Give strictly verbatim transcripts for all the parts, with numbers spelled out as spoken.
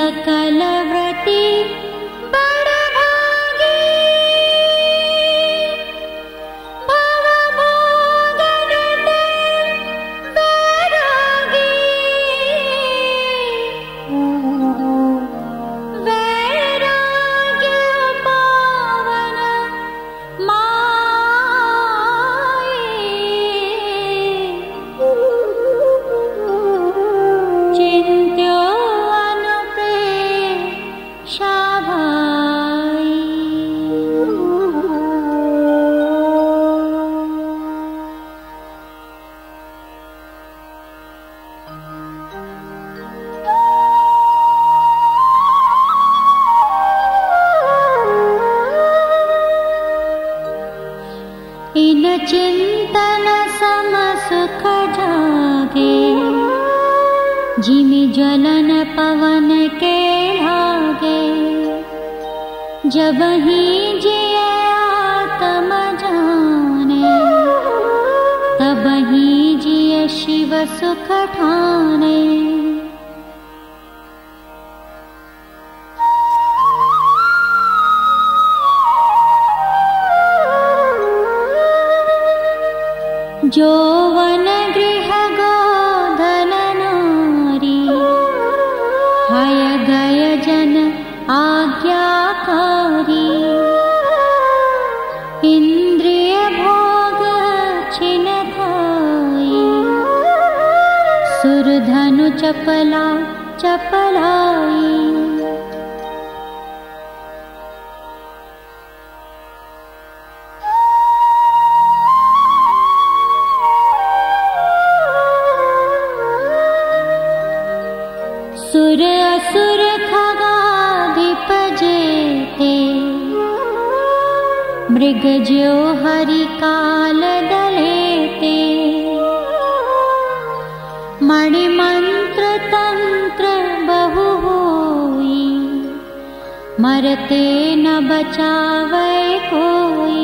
सकल व्रती बड़ भागी भव भोगन वैरागी वैराग्य पावन माये चिंत्यो इन चिंतन सम सुख जागे जिमि ज्वलन पवन के लागे जब ही जिय आत्म जाने तब ही जिय शिव सुख ठाने। जो वन गृह गोधन नारी हय गय जन आज्ञाकारी इंद्रिय भोग छिन थाई सुरधनु चपला चपलाई। सुर असुर खगाधिप जेते मृग ज्यो हरि काल दलेते मणि मंत्र तंत्र बहु होई मरते न बचावे कोई।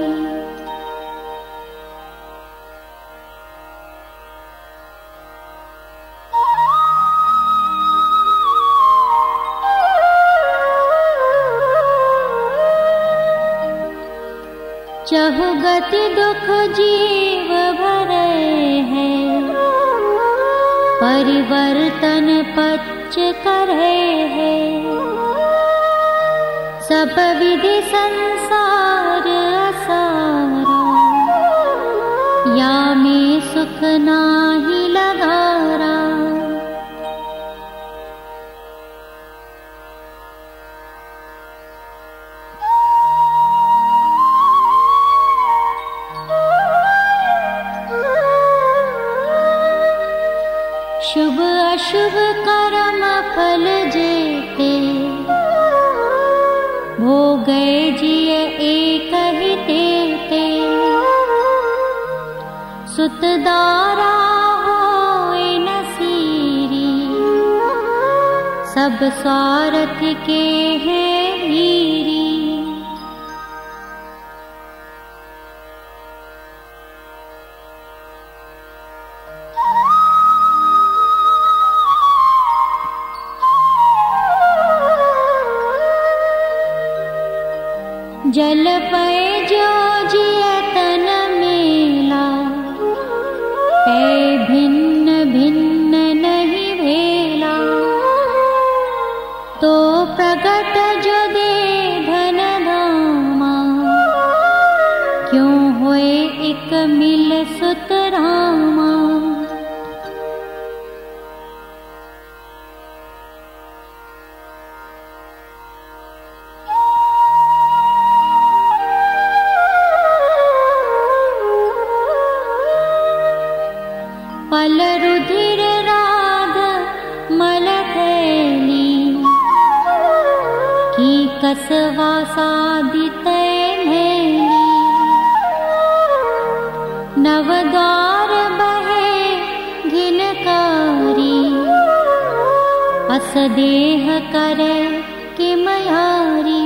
चहुगति दुख जीव भरे हैं परिवर्तन पच्च करे है सब विधि संसार असारा या में सुख नाही लगारा। शुभ अशुभ कर्म फल जेते भोगे जिय एक ही तेते सुतदारा होए नसीरी सब स्वार्थ के हैं वीरी। जल पय जो जियतन मेला पै भिन्न भिन्न नहीं भेला तो प्रगट जो दे धन धामा क्यों होए एक मिल सुत रामा। फल रुधिर राध मल थैली की कसवा साधित मैली नवद्वार बहे घिनकारी अस देह करे किमयारी।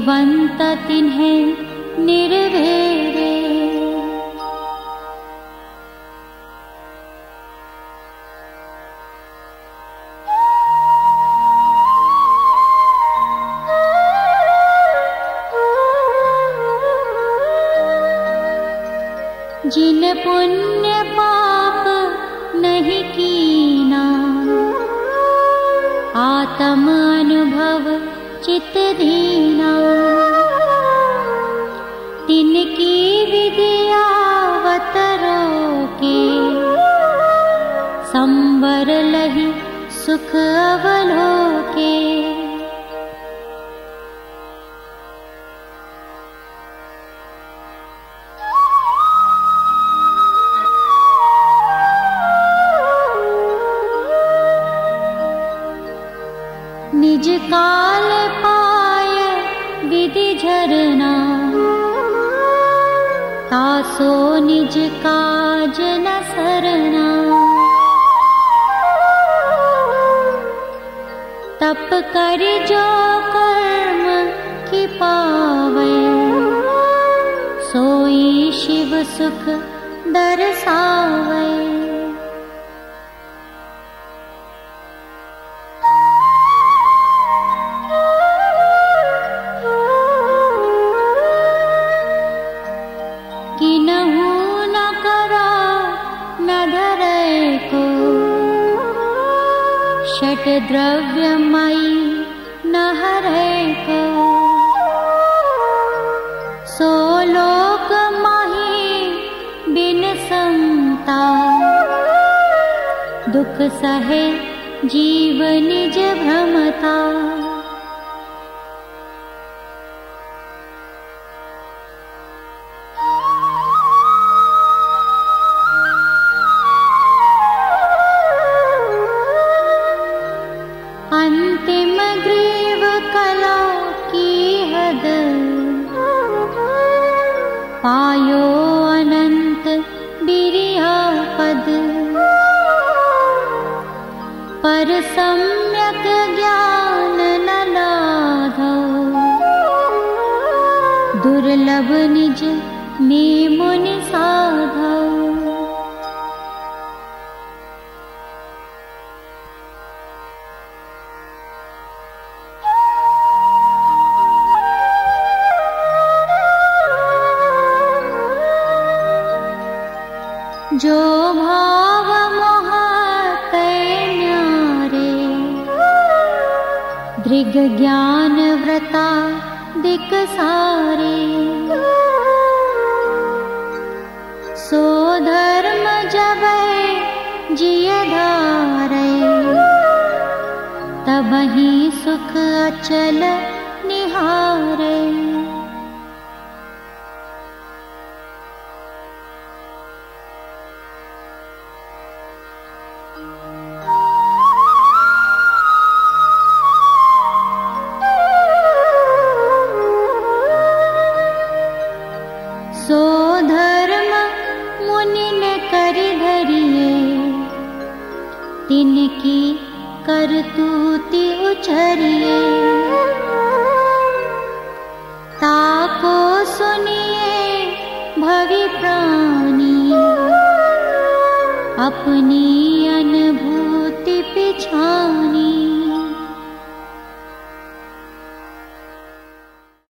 विद्वंत तिन्हें निर्भेरे। जिन पुण्य पाप नहीं कीना, आत्म अनुभव चित दीना। तिनकी विद्यावत रोके, संवर लहि सुख अवलोके। निज काल पाय विधि झरना, तासो निज काज न सरना। तप कर जो कर्म की पावे, सोई शिव सुख दरसावे। षट द्रव्यमयी न हरै को, सो लोक माही बिन समता। दुख सहे जीव निज भ्रमता। अंतिम ग्रीव कला की हद, पायो अनंत बिरिया पद। पर सम्यक ज्ञान न लाधो, दुर्लभ निज में मुनि साधो। जो भाव मोह तय न्यारे, दृग ज्ञान व्रता दिक सारे। सो धर्म जबै जिय धारै, तबहि सुख अचल निहारै। सो धर्म मुनि ने करि धरिए, तिनकी करतूति उचरिए। ताको सुनिए भवि प्राणी, अपनी अनुभूति पिछानी।